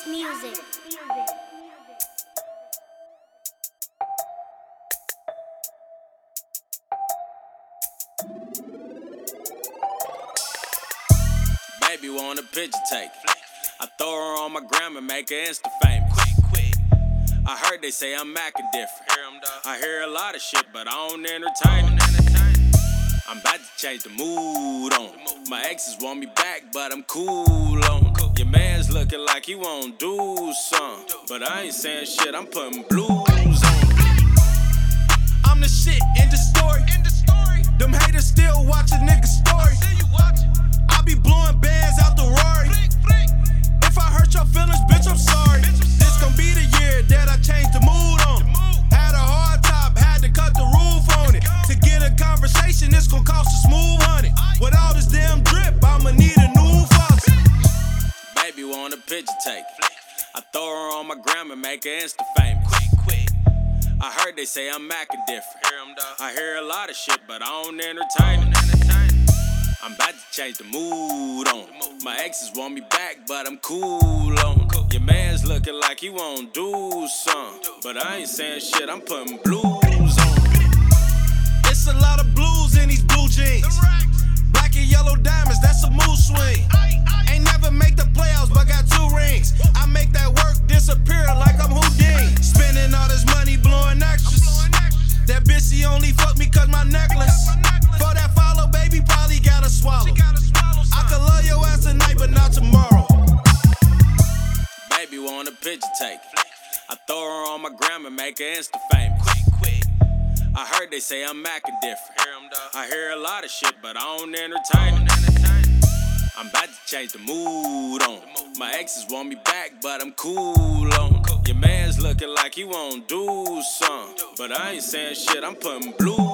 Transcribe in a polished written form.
Music. Baby want a picture taken. I throw her on my gram and make her Insta famous. Quick. I heard they say I'm acting different. I hear a lot of shit, but I don't entertain it. I'm about to change the mood on it. My exes want me back, but I'm cool on it. Your man's looking like he won't do something, but I ain't saying shit, I'm putting blues on it. I'm the shit in the story. Them haters still watch a nigga story. I be blowing bands out the Rory. If I hurt your feelings, bitch, I'm sorry. This gon' be the year that I changed the mood on it. Had a hard top, had to cut the roof on it. To get a conversation, it's gon' cost a smooth honey. With all this damn drip, I'ma need a new faucet. Baby want a picture taken. I throw her on my gram and make her Insta famous. Quick. I heard they say I'm acting different. I hear a lot of shit, but I don't entertain it. I'm about to change the mood on it. My exes want me back, but I'm cool on it. Your man's looking like he won't do something, but I ain't saying shit, I'm putting blues on it. It's a lot of blues in these blue jeans. Black and yellow diamonds, that's a mood swing. Ain't never make the playoffs, but got 2 rings. I make that work disappear like I'm Houdini. Spending all this money blowing extras. That bitch, she only fuck me cause my necklace. For that follow, baby, probably gotta swallow. I could love your ass tonight, but not tomorrow. Baby want a picture taken. I throw her on my gram and make her Insta famous. Quick. I heard they say I'm acting different. I hear a lot of shit, but I don't entertain it. I'm about to change the mood on it. My exes want me back, but I'm cool on it. Your man's looking like he won't do something, but I ain't saying shit, I'm putting blues